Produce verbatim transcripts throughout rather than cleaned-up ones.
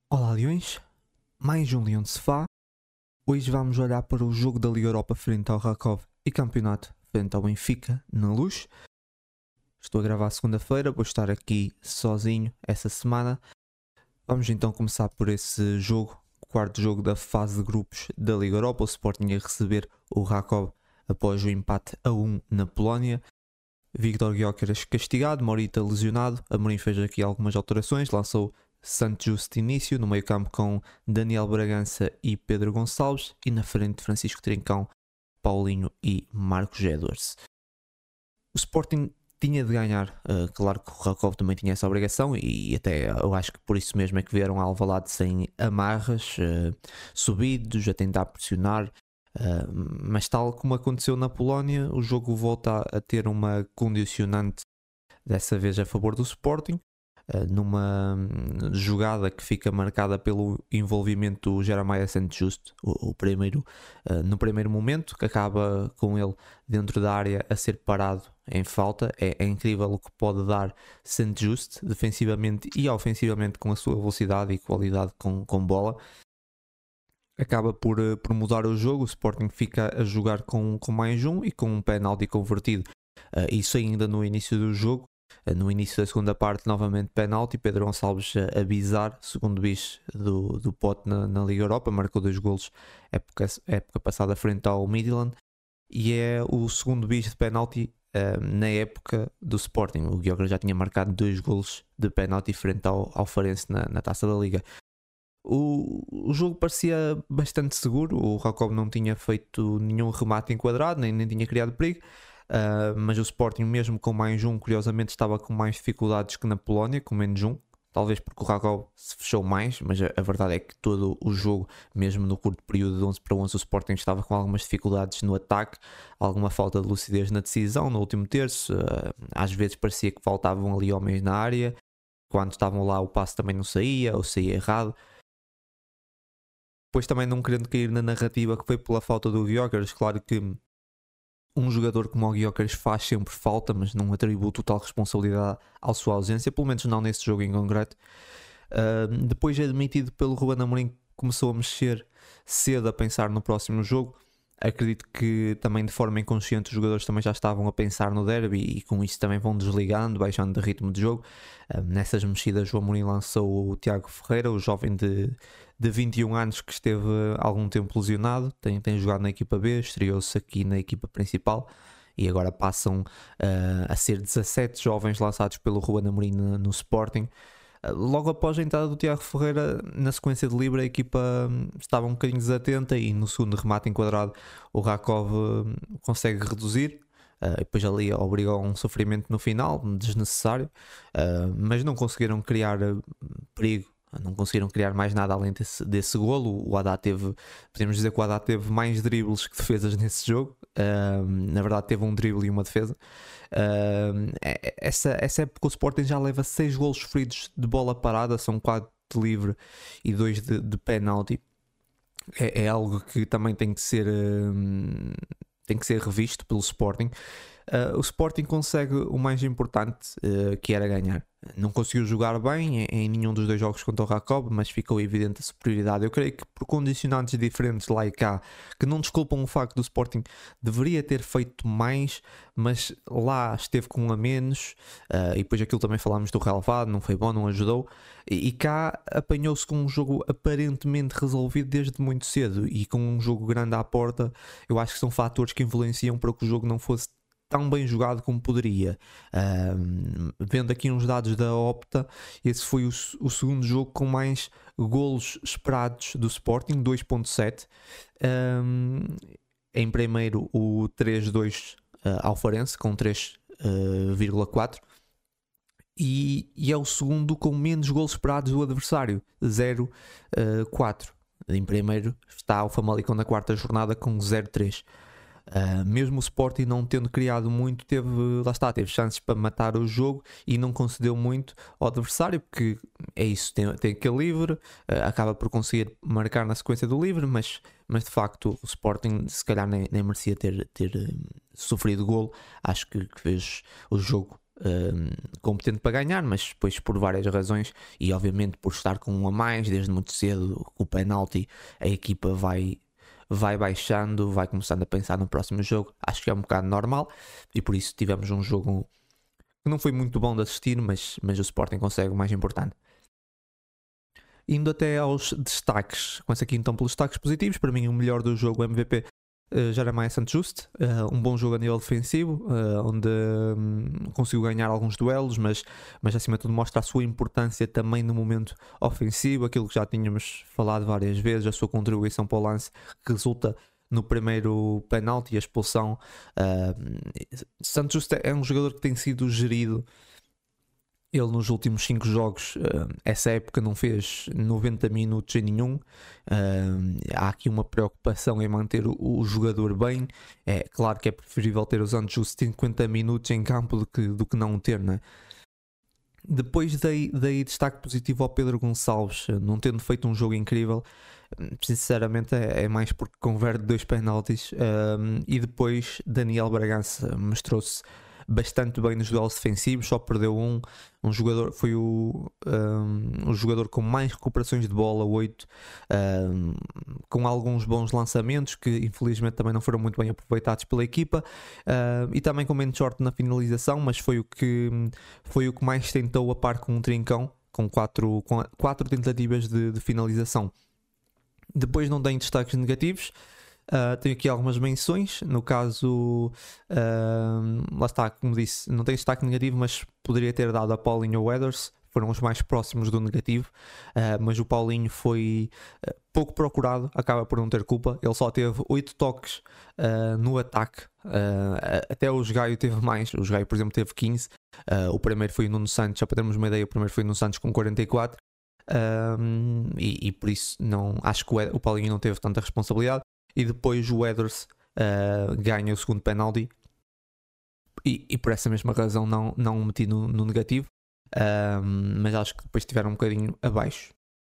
Olá Leões, mais um Leão de Sofá. Hoje vamos olhar para o jogo da Liga Europa frente ao Rakov e campeonato frente ao Benfica na Luz. Estou a gravar segunda-feira, vou estar aqui sozinho essa semana. Vamos então começar por esse jogo, o quarto jogo da fase de grupos da Liga Europa. O Sporting a receber o Rakov após o empate a um na Polónia. Viktor Gyökeres castigado, Morita lesionado. Amorim fez aqui algumas alterações, lançou Santo Justo de início, no meio campo com Daniel Bragança e Pedro Gonçalves, e na frente Francisco Trincão, Paulinho e Marcos Edwards. O Sporting tinha de ganhar, uh, claro que o Rakov também tinha essa obrigação, e até eu acho que por isso mesmo é que vieram a Alvalade sem amarras, uh, subidos, a tentar pressionar. Uh, mas tal como aconteceu na Polónia, o jogo volta a ter uma condicionante, dessa vez a favor do Sporting, uh, numa jogada que fica marcada pelo envolvimento do Jeremiah Santos Justo, o, o primeiro, uh, no primeiro momento, que acaba com ele dentro da área a ser parado em falta. É, é incrível o que pode dar Santos Justo, defensivamente e ofensivamente, com a sua velocidade e qualidade com, com bola. Acaba por, por mudar o jogo. O Sporting fica a jogar com, com mais um e com um penalti convertido. Uh, isso ainda no início do jogo. Uh, no início da segunda parte, novamente penalti. Pedro Gonçalves a, a bizar, segundo bis do, do pote na, na Liga Europa. Marcou dois golos época, época passada frente ao Midland. E é o segundo bis de penalti uh, na época do Sporting. O Gyökeres já tinha marcado dois golos de penalti frente ao, ao Farense na, na Taça da Liga. O, o jogo parecia bastante seguro. O Rakov não tinha feito nenhum remate enquadrado, nem, nem tinha criado perigo, uh, mas o Sporting, mesmo com mais um, curiosamente estava com mais dificuldades que na Polónia, com menos um, talvez porque o Rakov se fechou mais, mas a, a verdade é que todo o jogo, mesmo no curto período de onze para onze, o Sporting estava com algumas dificuldades no ataque, alguma falta de lucidez na decisão no último terço. Uh, às vezes parecia que faltavam ali homens na área, quando estavam lá o passe também não saía, ou saía errado. Depois também não querendo cair na narrativa que foi pela falta do Gyökeres. Claro que um jogador como o Gyökeres faz sempre falta, mas não atribui total responsabilidade à sua ausência, pelo menos não nesse jogo em concreto. Uh, depois, admitido pelo Ruben Amorim, começou a mexer cedo, a pensar no próximo jogo. Acredito que também de forma inconsciente os jogadores também já estavam a pensar no derby e com isso também vão desligando, baixando de ritmo de jogo. Uh, nessas mexidas o Amorim lançou o Tiago Ferreira, o jovem de, de vinte e um anos que esteve algum tempo lesionado, tem, tem jogado na equipa B, estreou-se aqui na equipa principal e agora passam uh, a ser dezassete jovens lançados pelo Ruben Amorim no, no Sporting. Logo após a entrada do Tiago Ferreira, na sequência de livre, a equipa estava um bocadinho desatenta e no segundo remate enquadrado o Rakov consegue reduzir. Uh, e depois ali obrigou a um sofrimento no final, desnecessário, uh, mas não conseguiram criar perigo, não conseguiram criar mais nada além desse, desse golo. O Haddad teve, podemos dizer que o Haddad teve mais dribles que defesas nesse jogo. Uh, na verdade teve um drible e uma defesa. Uh, essa, essa época o Sporting já leva seis golos sofridos de bola parada, são quatro de livre e dois de, de penalti. É, é algo que também tem que ser uh, tem que ser revisto pelo Sporting. Uh, o Sporting consegue o mais importante, uh, que era ganhar. Não conseguiu jogar bem em, em nenhum dos dois jogos contra o Rakov, mas ficou evidente a superioridade. Eu creio que por condicionantes diferentes lá e cá, que não desculpam o facto do Sporting deveria ter feito mais, mas lá esteve com um a menos, uh, e depois aquilo também falámos do relevado, não foi bom, não ajudou, e, e cá apanhou-se com um jogo aparentemente resolvido desde muito cedo, e com um jogo grande à porta. Eu acho que são fatores que influenciam para que o jogo não fosse tão bem jogado como poderia. Um, vendo aqui uns dados da Opta, esse foi o, o segundo jogo com mais golos esperados do Sporting, dois ponto sete. Um, em primeiro o três dois uh, ao Farense com três vírgula quatro. E, e é o segundo com menos golos esperados do adversário, zero vírgula quatro. Em primeiro está o Famalicão na quarta jornada com zero vírgula três. Uh, mesmo o Sporting não tendo criado muito, teve, lá está, teve chances para matar o jogo e não concedeu muito ao adversário, porque é isso, tem, tem aquele livre, uh, acaba por conseguir marcar na sequência do livre, mas, mas de facto o Sporting se calhar nem, nem merecia ter, ter uh, sofrido golo. Acho que, que fez o jogo um, competente para ganhar, mas depois por várias razões e obviamente por estar com um a mais desde muito cedo, o penalti, a equipa vai, vai baixando, vai começando a pensar no próximo jogo. Acho que é um bocado normal e por isso tivemos um jogo que não foi muito bom de assistir, mas, mas o Sporting consegue o mais importante. Indo até aos destaques, começo aqui então pelos destaques positivos. Para mim o melhor do jogo, o M V P, uh, Jeremiah Santos-Juste, uh, um bom jogo a nível defensivo, uh, onde um, conseguiu ganhar alguns duelos, mas, mas acima de tudo mostra a sua importância também no momento ofensivo, aquilo que já tínhamos falado várias vezes, a sua contribuição para o lance que resulta no primeiro penalti e a expulsão. uh, Santos-Juste é um jogador que tem sido gerido. Ele nos últimos cinco jogos, uh, essa época não fez noventa minutos em nenhum. Uh, há aqui uma preocupação em manter o, o jogador bem. É claro que é preferível ter os Santos cinquenta minutos em campo do que, do que não ter, né? Depois dei, dei destaque positivo ao Pedro Gonçalves, não tendo feito um jogo incrível. Sinceramente é, é mais porque converte dois penaltis. Uh, e depois Daniel Bragança mostrou-se bastante bem nos duelos defensivos, só perdeu um, um jogador, foi o, um, o jogador com mais recuperações de bola, oito, um, com alguns bons lançamentos que infelizmente também não foram muito bem aproveitados pela equipa, uh, e também com menos sorte na finalização, mas foi o que, foi o que mais tentou a par com um Trincão, com quatro, com quatro tentativas de, de finalização. Depois não tem destaques negativos. Uh, tenho aqui algumas menções, no caso, uh, lá está, como disse, não tem destaque negativo, mas poderia ter dado a Paulinho ou Weathers, foram os mais próximos do negativo, uh, mas o Paulinho foi uh, pouco procurado, acaba por não ter culpa, ele só teve oito toques uh, no ataque, uh, até o Gaio teve mais, o Gaio por exemplo teve quinze, uh, o primeiro foi o Nuno Santos, só para termos uma ideia, o primeiro foi o Nuno Santos com quarenta e quatro, uh, e, e por isso não, acho que o, o Paulinho não teve tanta responsabilidade. E depois o Weathers uh, ganha o segundo penalti e, e por essa mesma razão não, não o meti no, no negativo, uh, mas acho que depois estiveram um bocadinho abaixo.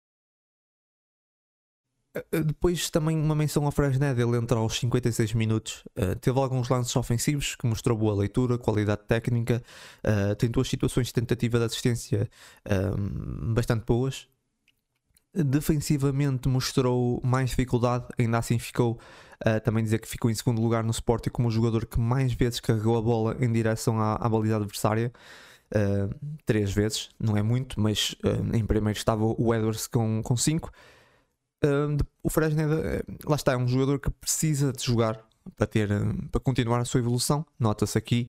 Uh, depois também uma menção ao Fresned, ele entra aos cinquenta e seis minutos, uh, teve alguns lances ofensivos que mostrou boa leitura, qualidade técnica, uh, tem duas situações de tentativa de assistência uh, bastante boas. Defensivamente mostrou mais dificuldade, ainda assim ficou, uh, também dizer que ficou em segundo lugar no Sporting como o jogador que mais vezes carregou a bola em direção à, à baliza adversária, uh, três vezes, não é muito, mas uh, em primeiro estava o Edwards com, com cinco. Uh, o Fresned, uh, lá está, é um jogador que precisa de jogar para, ter, uh, para continuar a sua evolução, nota-se aqui.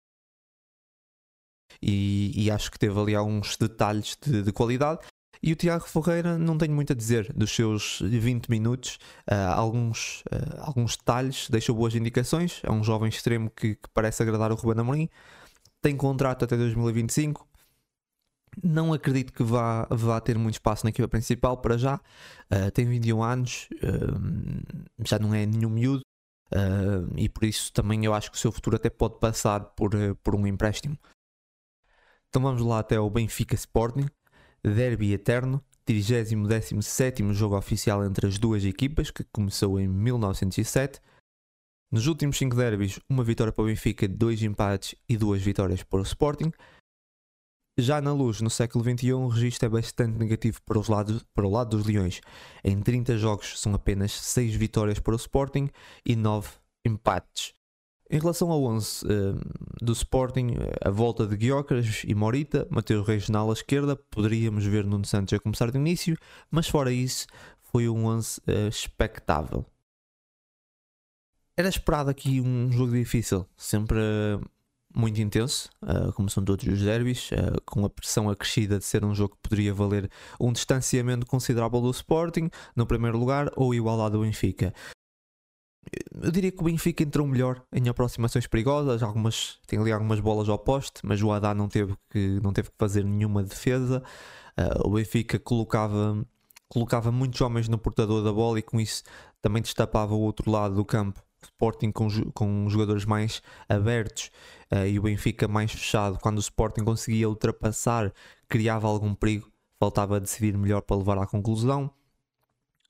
E, e acho que teve ali alguns detalhes de, de qualidade. E o Tiago Ferreira, não tenho muito a dizer dos seus vinte minutos, uh, alguns, uh, alguns detalhes, deixou boas indicações. É um jovem extremo que, que parece agradar o Ruben Amorim, tem contrato até dois mil e vinte e cinco, não acredito que vá, vá ter muito espaço na equipa principal para já, uh, tem vinte e um anos, uh, já não é nenhum miúdo, uh, e por isso também eu acho que o seu futuro até pode passar por, uh, por um empréstimo. Então vamos lá até o Benfica Sporting. Derby eterno, trigésimo décimo sétimo jogo oficial entre as duas equipas, que começou em mil novecentos e sete. Nos últimos cinco derbys, uma vitória para o Benfica, dois empates e duas vitórias para o Sporting. Já na Luz, no século vinte e um, o registro é bastante negativo para, os lados, para o lado dos Leões. Em trinta jogos são apenas seis vitórias para o Sporting e nove empates. Em relação ao onze uh, do Sporting, a volta de Gyökeres e Morita, Mateus Reis na ala esquerda, poderíamos ver Nuno Santos a começar de início, mas fora isso, foi um onze uh, expectável. Era esperado aqui um jogo difícil, sempre uh, muito intenso, uh, como são todos os derbys, uh, com a pressão acrescida de ser um jogo que poderia valer um distanciamento considerável do Sporting, no primeiro lugar, ou igualdade do Benfica. Eu diria que o Benfica entrou melhor em aproximações perigosas, algumas, tem ali algumas bolas ao poste, mas o Haddad não teve que, não teve que fazer nenhuma defesa. Uh, o Benfica colocava, colocava muitos homens no portador da bola e com isso também destapava o outro lado do campo. O Sporting com, com jogadores mais abertos uh, e o Benfica mais fechado. Quando o Sporting conseguia ultrapassar, criava algum perigo, faltava decidir melhor para levar à conclusão.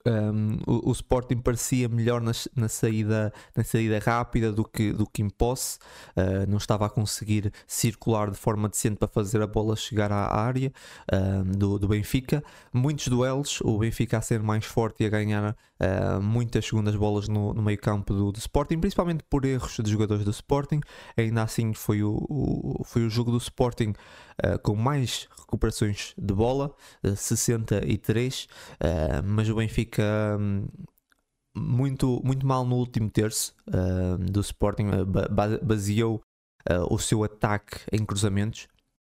Um, o, o Sporting parecia melhor na, na, saída, na saída rápida do que, do que em posse, uh, não estava a conseguir circular de forma decente para fazer a bola chegar à área um, do, do Benfica. Muitos duelos, o Benfica a ser mais forte e a ganhar uh, muitas segundas bolas no, no meio campo do, do Sporting, principalmente por erros de jogadores do Sporting. Ainda assim foi o, o, foi o jogo do Sporting uh, com mais recuperações de bola, uh, sessenta e três, uh, mas o Benfica um, muito, muito mal no último terço uh, do Sporting, uh, baseou uh, o seu ataque em cruzamentos.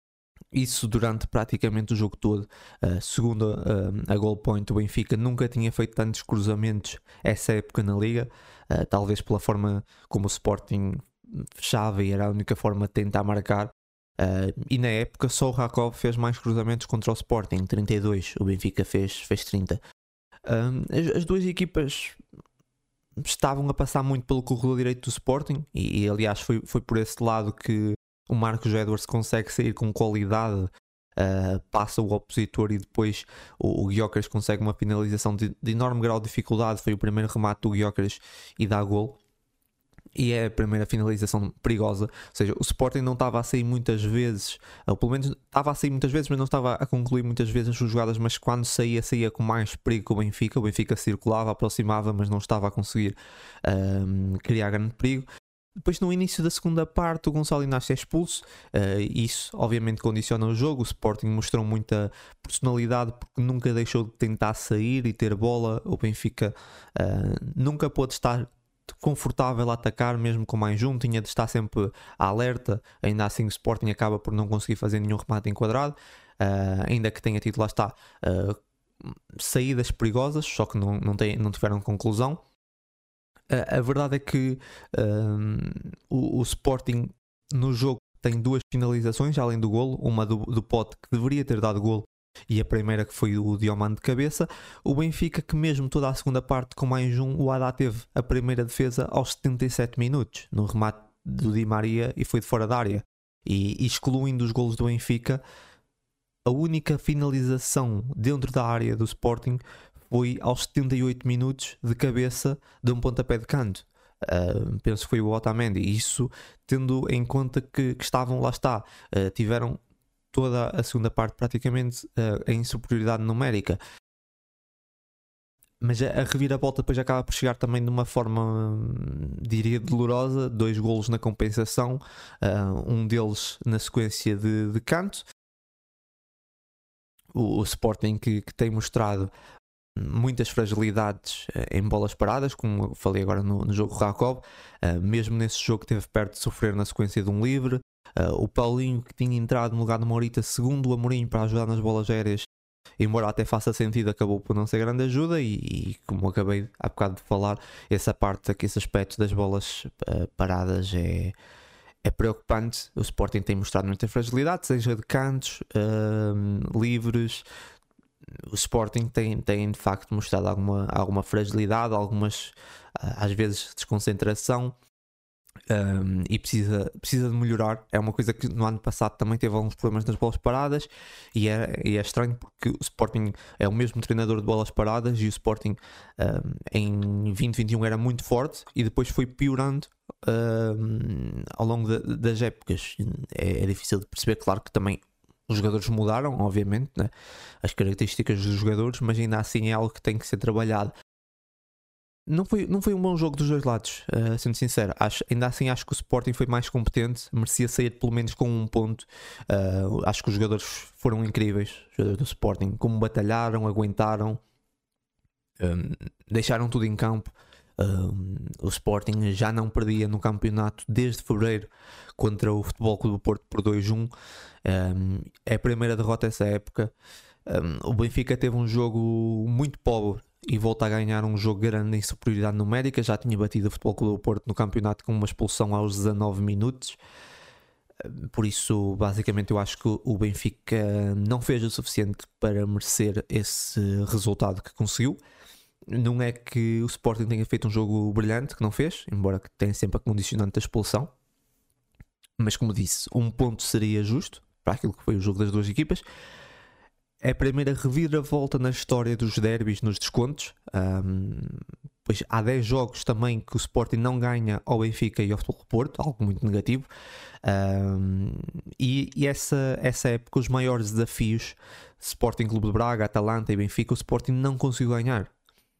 Isso durante praticamente o jogo todo. Uh, segundo uh, a Goal Point, o Benfica nunca tinha feito tantos cruzamentos essa época na Liga, uh, talvez pela forma como o Sporting fechava e era a única forma de tentar marcar. Uh, e na época só o Rakov fez mais cruzamentos contra o Sporting, trinta e dois, o Benfica fez, fez trinta. Um, as, as duas equipas estavam a passar muito pelo corredor direito do Sporting e, e aliás foi, foi por esse lado que o Marcos Edwards consegue sair com qualidade, uh, passa o opositor e depois o, o Gyökeres consegue uma finalização de, de enorme grau de dificuldade. Foi o primeiro remate do Gyökeres e dá gol. E é a primeira finalização perigosa, ou seja, o Sporting não estava a sair muitas vezes, ou pelo menos estava a sair muitas vezes, mas não estava a concluir muitas vezes as suas jogadas, mas quando saía, saía com mais perigo que o Benfica. O Benfica circulava, aproximava, mas não estava a conseguir um, criar grande perigo. Depois, no início da segunda parte, o Gonçalo Inácio é expulso, uh, isso obviamente condiciona o jogo. O Sporting mostrou muita personalidade porque nunca deixou de tentar sair e ter bola. O Benfica uh, nunca pôde estar confortável a atacar, mesmo com mais um, tinha de estar sempre alerta. Ainda assim o Sporting acaba por não conseguir fazer nenhum remate enquadrado, uh, ainda que tenha tido, lá está, uh, saídas perigosas, só que não, não, tem, não tiveram conclusão. Uh, a verdade é que uh, o, o Sporting no jogo tem duas finalizações além do golo, uma do, do Pote que deveria ter dado golo e a primeira que foi o Diomande de cabeça. O Benfica, que mesmo toda a segunda parte com mais um, o Haddad teve a primeira defesa aos setenta e sete minutos, no remate do Di Maria, e foi de fora da área. E excluindo os golos do Benfica, a única finalização dentro da área do Sporting foi aos setenta e oito minutos de cabeça de um pontapé de canto. Uh, penso que foi o Otamendi. Isso tendo em conta que, que estavam, lá está, uh, tiveram toda a segunda parte praticamente uh, em superioridade numérica, mas a, a reviravolta depois acaba por chegar também de uma forma, diria, dolorosa. Dois golos na compensação, uh, um deles na sequência de, de canto. O, o Sporting que, que tem mostrado muitas fragilidades uh, em bolas paradas, como eu falei agora no, no jogo Rakov. Uh, mesmo nesse jogo teve perto de sofrer na sequência de um livre. Uh, o Paulinho, que tinha entrado no lugar do Morita, segundo o Amorim, para ajudar nas bolas aéreas, embora até faça sentido, acabou por não ser grande ajuda. E, e como acabei há bocado de falar, essa parte aqui, esse aspecto das bolas uh, paradas é, é preocupante. O Sporting tem mostrado muita fragilidade, seja de cantos, uh, livres. O Sporting tem, tem de facto mostrado alguma, alguma fragilidade, algumas, uh, às vezes, desconcentração. Um, e precisa, precisa de melhorar. É uma coisa que no ano passado também teve alguns problemas nas bolas paradas, e é, e é estranho porque o Sporting é o mesmo treinador de bolas paradas, e o Sporting um, em vinte vinte e um era muito forte e depois foi piorando um, ao longo de, das épocas. É, é difícil de perceber. Claro que também os jogadores mudaram, obviamente, né? As características dos jogadores, mas ainda assim é algo que tem que ser trabalhado. Não foi, não foi um bom jogo dos dois lados, uh, sendo sincero. Acho, ainda assim acho que o Sporting foi mais competente, merecia sair pelo menos com um ponto. Uh, acho que os jogadores foram incríveis, os jogadores do Sporting, como batalharam, aguentaram, um, deixaram tudo em campo. Um, o Sporting já não perdia no campeonato desde fevereiro contra o Futebol Clube do Porto por dois a um. Um, é a primeira derrota essa época. Um, o Benfica teve um jogo muito pobre e volta a ganhar um jogo grande em superioridade numérica. Já tinha batido o Futebol Clube do Porto no campeonato com uma expulsão aos dezanove minutos. Por isso, basicamente, eu acho que o Benfica não fez o suficiente para merecer esse resultado que conseguiu. Não é que o Sporting tenha feito um jogo brilhante, que não fez, embora tenha sempre a condicionante da expulsão. Mas, como disse, um ponto seria justo para aquilo que foi o jogo das duas equipas. é a primeira reviravolta na história dos derbys nos descontos. Um, pois há dez jogos também que o Sporting não ganha ao Benfica e ao Futebol do Porto, algo muito negativo. Um, e e essa, essa época, os maiores desafios, Sporting Clube de Braga, Atalanta e Benfica, o Sporting não conseguiu ganhar.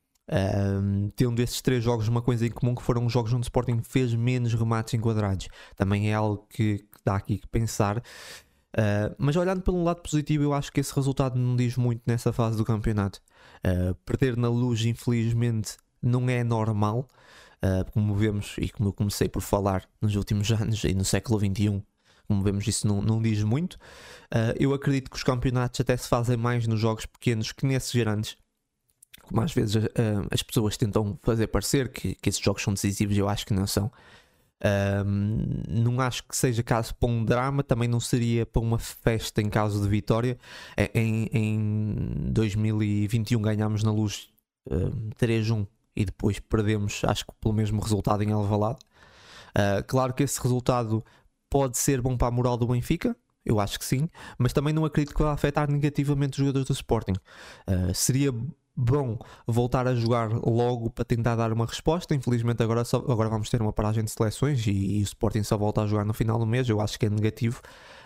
Um, tendo esses três jogos uma coisa em comum, que foram os jogos onde o Sporting fez menos remates enquadrados. Também é algo que, que dá aqui que pensar. Uh, mas olhando pelo lado positivo, eu acho que esse resultado não diz muito nessa fase do campeonato. Uh, perder na Luz, infelizmente, não é normal, uh, como vemos e como eu comecei por falar nos últimos anos e no século vinte e um, como vemos, isso não, não diz muito. Uh, eu acredito que os campeonatos até se fazem mais nos jogos pequenos que nesses grandes, como às vezes uh, as pessoas tentam fazer parecer que, que esses jogos são decisivos. Eu acho que não são. Um, não acho que seja caso para um drama, também não seria para uma festa em caso de vitória. Em, em dois mil e vinte e um ganhámos na Luz um, três a um e depois perdemos, acho que pelo mesmo resultado, em Alvalade. Uh, claro que esse resultado pode ser bom para a moral do Benfica, eu acho que sim, mas também não acredito que vai afetar negativamente os jogadores do Sporting. Uh, seria bom voltar a jogar logo para tentar dar uma resposta. Infelizmente agora, só, agora vamos ter uma paragem de seleções e, e o Sporting só volta a jogar no final do mês. Eu acho que é negativo,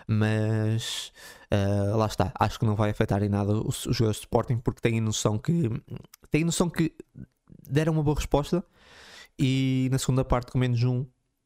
mas uh, lá está, acho que não vai afetar em nada os, os jogadores do Sporting, porque têm noção que têm noção que deram uma boa resposta e na segunda parte, com menos um,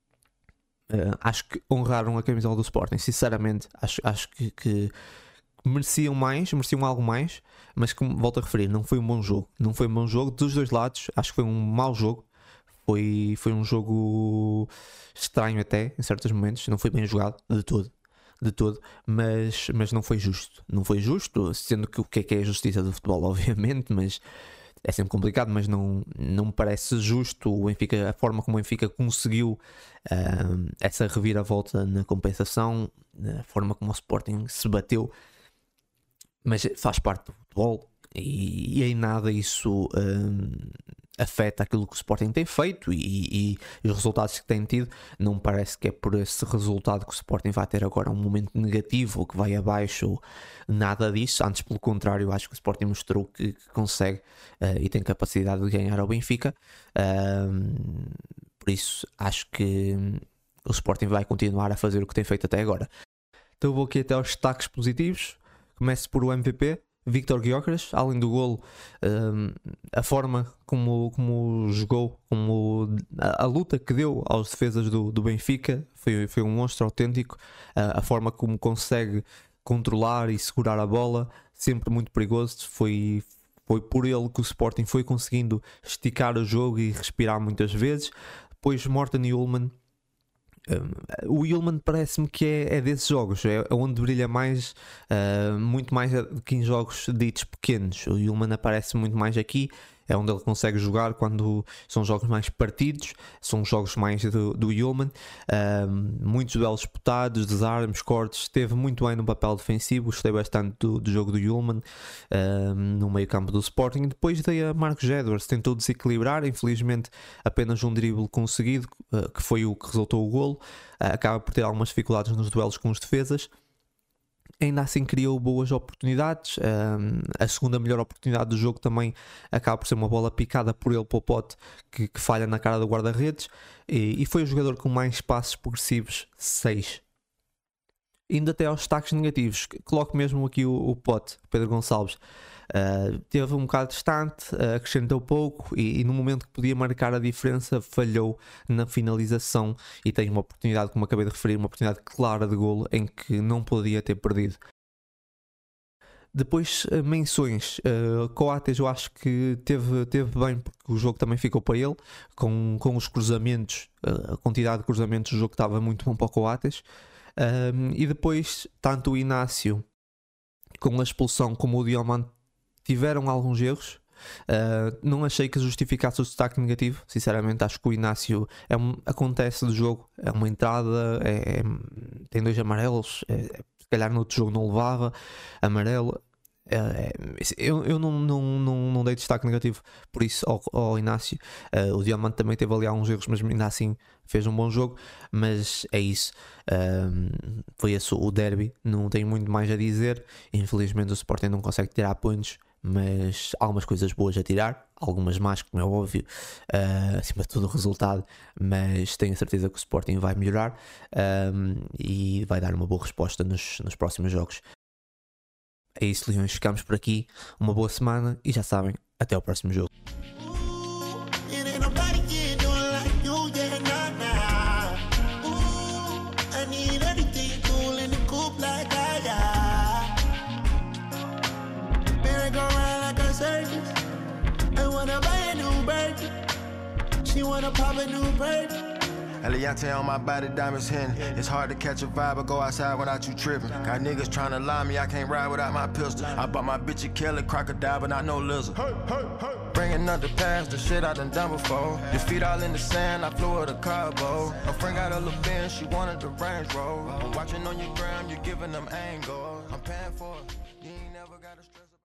uh, acho que honraram a camisola do Sporting. Sinceramente, acho, acho que, que mereciam mais, mereciam algo mais, mas como volto a referir, não foi um bom jogo. Não foi um bom jogo dos dois lados, acho que foi um mau jogo. Foi, foi um jogo estranho até, em certos momentos, não foi bem jogado, de todo, de todo, mas, mas não foi justo. Não foi justo, sendo que o que é que é a justiça do futebol, obviamente, mas é sempre complicado, mas não, não me parece justo o Benfica, a forma como o Benfica conseguiu uh, essa reviravolta na compensação, a forma como o Sporting se bateu. Mas faz parte do futebol e, e em nada isso um, afeta aquilo que o Sporting tem feito e, e, e os resultados que tem tido. Não me parece que é por esse resultado que o Sporting vai ter agora um momento negativo ou que vai abaixo, ou nada disso. Antes, pelo contrário, acho que o Sporting mostrou que, que consegue uh, e tem capacidade de ganhar ao Benfica. Um, por isso, acho que o Sporting vai continuar a fazer o que tem feito até agora. Então vou aqui até aos destaques positivos. Começo por o M V P, Víctor Gyökeres. Além do golo, um, a forma como, como jogou, como a, a luta que deu aos defesas do, do Benfica foi, foi um monstro autêntico. Uh, a forma como consegue controlar e segurar a bola, sempre muito perigoso. Foi, foi por ele que o Sporting foi conseguindo esticar o jogo e respirar muitas vezes. Depois Morten Hjulmand. Um, o Hjulmand parece-me que é, é desses jogos, é onde brilha mais, uh, muito mais do que em jogos ditos pequenos. O Hjulmand aparece muito mais aqui, é onde ele consegue jogar quando são jogos mais partidos, são jogos mais do, do Hjulmand. Um, muitos duelos disputados, desarmes, cortes, esteve muito bem no papel defensivo, gostei bastante do, do jogo do Hjulmand um, no meio campo do Sporting. Depois dei a Marcos Edwards, tentou desequilibrar, infelizmente apenas um drible conseguido, uh, que foi o que resultou o golo. Uh, acaba por ter algumas dificuldades nos duelos com os defesas. Ainda assim criou boas oportunidades. Um, a segunda melhor oportunidade do jogo também acaba por ser uma bola picada por ele para o pote, que, que falha na cara do guarda-redes, e, e foi o jogador com mais passos progressivos, seis. Indo até aos destaques negativos, coloco mesmo aqui o, o pote, Pedro Gonçalves. Uh, teve um bocado distante, uh, acrescentou pouco e, e no momento que podia marcar a diferença falhou na finalização, e tem uma oportunidade, como acabei de referir, uma oportunidade clara de golo em que não podia ter perdido. Depois, uh, menções, uh, Coates eu acho que teve, teve bem, porque o jogo também ficou para ele, com, com os cruzamentos, uh, a quantidade de cruzamentos do jogo estava muito bom para o Coates. Um, e depois, tanto o Inácio com a expulsão como o Diomande tiveram alguns erros. Uh, não achei que justificasse o destaque negativo. Sinceramente, acho que o Inácio é um, acontece do jogo, é uma entrada, é, é, tem dois amarelos, é, é, se calhar no outro jogo não levava amarelo. É, eu eu não, não, não, não dei destaque negativo por isso ao, ao Inácio. Uh, o Diamante também teve ali alguns erros, mas ainda assim fez um bom jogo. Mas é isso, um, foi esse o derby. Não tenho muito mais a dizer. Infelizmente o Sporting não consegue tirar pontos, mas há algumas coisas boas a tirar, algumas más, como é óbvio, uh, acima de tudo o resultado. Mas tenho a certeza que o Sporting vai melhorar, um, e vai dar uma boa resposta nos, nos próximos jogos. É isso, Leões, ficamos por aqui. Uma boa semana e já sabem, até ao próximo jogo. Eliante on my body, diamonds hitting. It's hard to catch a vibe or go outside without you tripping. Got niggas tryna lie me, I can't ride without my pistol. I bought my bitch a killer crocodile, but I know lizard. Hey, hey, hey. Bringing up the past, the shit I done done before. Your feet all in the sand, I flew her the carbo. A friend got a little bin, she wanted the Range Rover. I'm watching on your gram, you're giving them angles. I'm paying for it.